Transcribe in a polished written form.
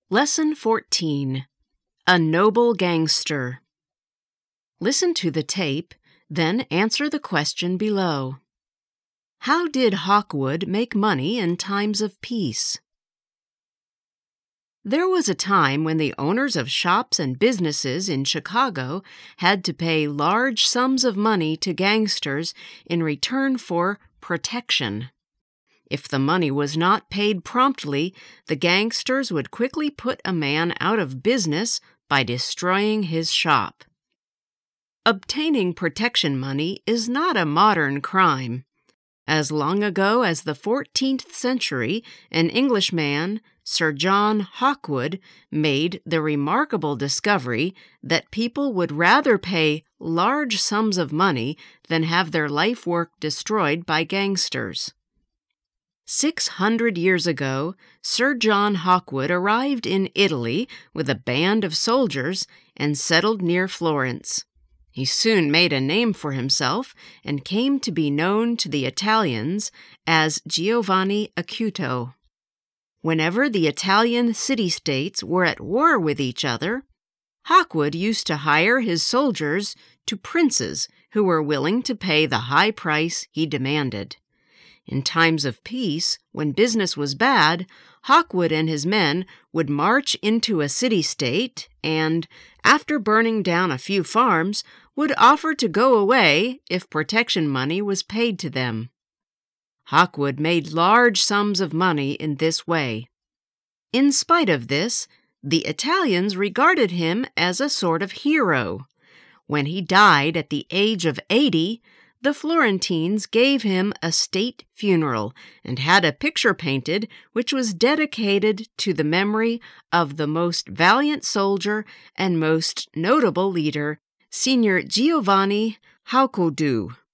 Lesson 14. A Noble Gangster. Listen to the tape, then answer the question below. How did Hawkwood make money in times of peace? There was a time when the owners of shops and businesses in Chicago had to pay large sums of money to gangsters in return for protection. If the money was not paid promptly, the gangsters would quickly put a man out of business by destroying his shop. Obtaining protection money is not a modern crime. As long ago as the 14th century, an Englishman, Sir John Hawkwood, made the remarkable discovery that people would rather pay large sums of money than have their life work destroyed by gangsters. 600 years ago, Sir John Hawkwood arrived in Italy with a band of soldiers and settled near Florence. He soon made a name for himself and came to be known to the Italians as Giovanni Acuto. Whenever the Italian city-states were at war with each other, Hawkwood used to hire his soldiers to princes who were willing to pay the high price he demanded. In times of peace, when business was bad, Hawkwood and his men would march into a city-state and, after burning down a few farms, would offer to go away if protection money was paid to them. Hawkwood made large sums of money in this way. In spite of this, the Italians regarded him as a sort of hero. When he died at the age of 80, the Florentines gave him a state funeral and had a picture painted which was dedicated to the memory of the most valiant soldier and most notable leader, Signor Giovanni Hawkwood.